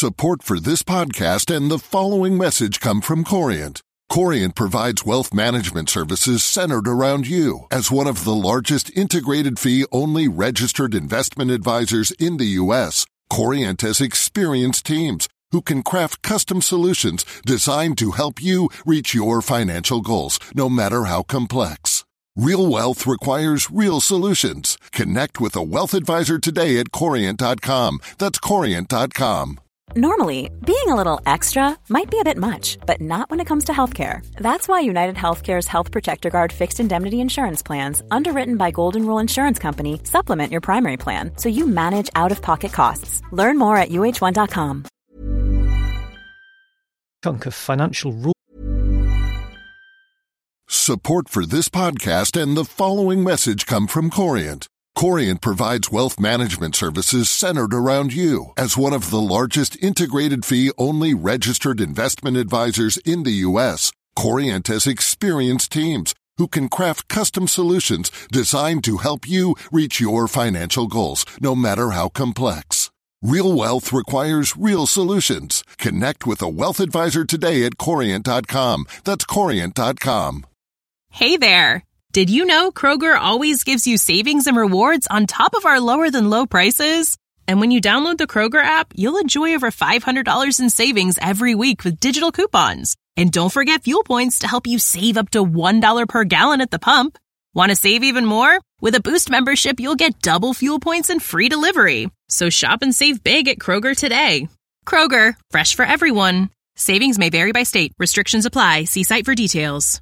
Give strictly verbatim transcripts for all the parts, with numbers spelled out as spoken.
Support for this podcast and the following message come from Corient. Corient provides wealth management services centered around you. As one of the largest integrated fee-only registered investment advisors in the U S, Corient has experienced teams who can craft custom solutions designed to help you reach your financial goals, no matter how complex. Real wealth requires real solutions. Connect with a wealth advisor today at corient dot com. That's corient dot com. Normally, being a little extra might be a bit much, but not when it comes to healthcare. That's why United Healthcare's Health Protector Guard fixed indemnity insurance plans, underwritten by Golden Rule Insurance Company, supplement your primary plan so you manage out-of-pocket costs. Learn more at U H one dot com. Chunk of financial rule. Support for this podcast and the following message come from Corient. Corient provides wealth management services centered around you. As one of the largest integrated fee-only registered investment advisors in the U S, Corient has experienced teams who can craft custom solutions designed to help you reach your financial goals, no matter how complex. Real wealth requires real solutions. Connect with a wealth advisor today at corient dot com. That's corient dot com. Hey there! Did you know Kroger always gives you savings and rewards on top of our lower-than-low prices? And when you download the Kroger app, you'll enjoy over five hundred dollars in savings every week with digital coupons. And don't forget fuel points to help you save up to one dollar per gallon at the pump. Want to save even more? With a Boost membership, you'll get double fuel points and free delivery. So shop and save big at Kroger today. Kroger, fresh for everyone. Savings may vary by state. Restrictions apply. See site for details.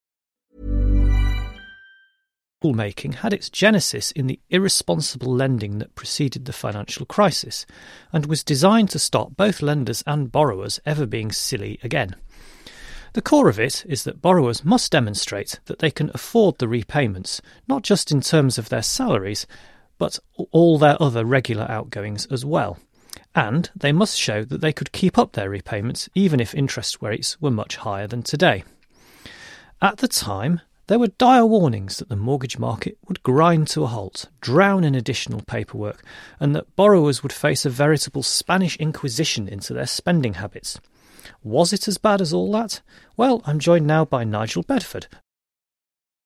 Making had its genesis in the irresponsible lending that preceded the financial crisis and was designed to stop both lenders and borrowers ever being silly again. The core of it is that borrowers must demonstrate that they can afford the repayments, not just in terms of their salaries, but all their other regular outgoings as well. And they must show that they could keep up their repayments even if interest rates were much higher than today. At the time, there were dire warnings that the mortgage market would grind to a halt, drown in additional paperwork, and that borrowers would face a veritable Spanish Inquisition into their spending habits. Was it as bad as all that? Well, I'm joined now by Nigel Bedford,